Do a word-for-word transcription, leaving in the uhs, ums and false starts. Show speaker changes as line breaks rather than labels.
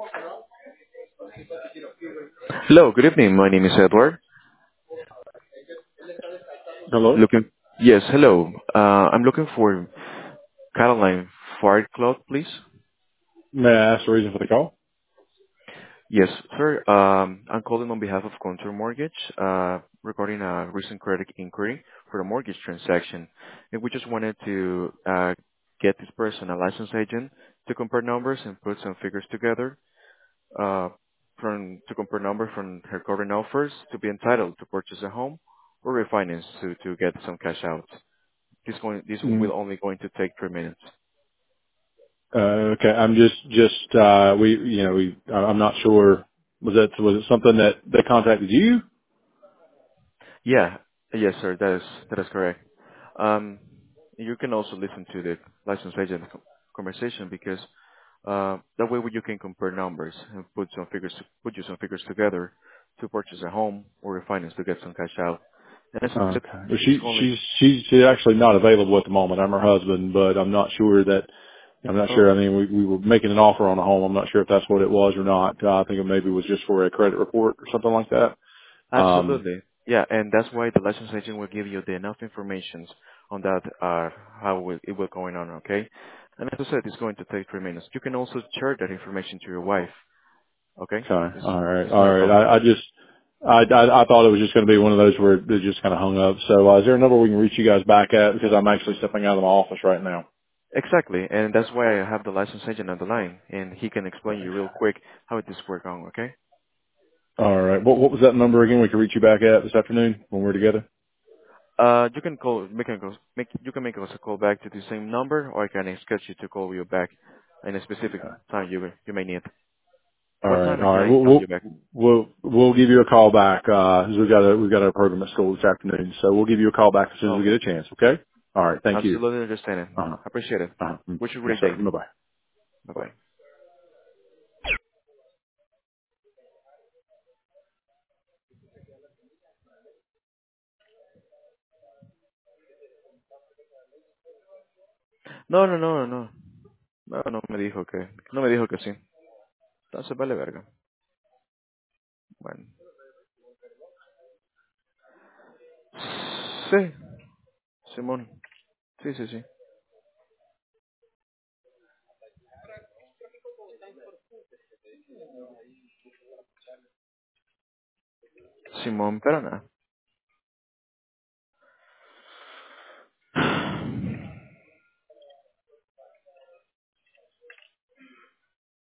Hello, good evening. My name is Edward.
Hello?
Looking, yes, hello. Uh, I'm looking for Caroline Farclough, please.
May I ask the reason for the call?
Yes, sir. Um, I'm calling on behalf of Contour Mortgage, uh, regarding a recent credit inquiry for a mortgage transaction. And we just wanted to uh, get this person, a licensed agent, to compare numbers and put some figures together, uh, from to compare numbers from her current offers to be entitled to purchase a home or refinance to to get some cash out. This going this will
Mm,
only going to take three minutes.
uh, okay, I'm just, just, uh, we, you know, we, I- I'm not sure. Was that, was it something that they contacted you?
Yeah, yes, sir. That is that is correct. Um, you can also listen to the license agent co- conversation because uh, that way you can compare numbers and put some figures put you some figures together to purchase a home or refinance to get some cash out. And as I said,
Okay. Well,
it's
she,
only
she's, she's, she's actually not available at the moment. I'm her husband, but I'm not sure that, I'm not
oh,
sure. I mean, we, we were making an offer on a home. I'm not sure if that's what it was or not. Uh, I think it maybe was just for a credit report or something like that. Um,
absolutely. Yeah, and that's why the license agent will give you the enough information on that, uh, how will, it will going on, okay? And as I said, it's going to take three minutes. You can also share that information to your wife, okay?
okay.
It's,
All right.
it's
All
not a
right.
problem.
I, I just, I, I, I thought it was just going to be one of those where it just kind of hung up. So, uh, is there a number we can reach you guys back at? Because I'm actually stepping out of my office right now.
Exactly, and that's why I have the license agent on the line, and he can explain you real quick how it is work on, okay?
All right. What what was that number again? We can reach you back at this afternoon when we're together.
Uh, you can call, make a, make, you can make us a call back to the same number, or I can schedule you to call you back in a specific
Okay.
time you, you may need.
All
What
right.
time
All
can
right.
I
We'll
call
we'll
you back?
we'll we'll give you a call back. Uh, 'cause we've got a we've got a program at school this afternoon, so we'll give you a call back as soon as we get
Okay.
a chance. Okay. All right. Thank you.
Absolutely understanding.
Uh huh.
Appreciate it.
Uh huh.
Wish you a
Yes,
great
sir.
day.
Bye bye. Bye.
Bye-bye. No, no, no, no. No, no me dijo que, no me dijo que sí. Entonces vale verga. Bueno. Sí, Simón. Sí, sí, sí. Simón, pero nada.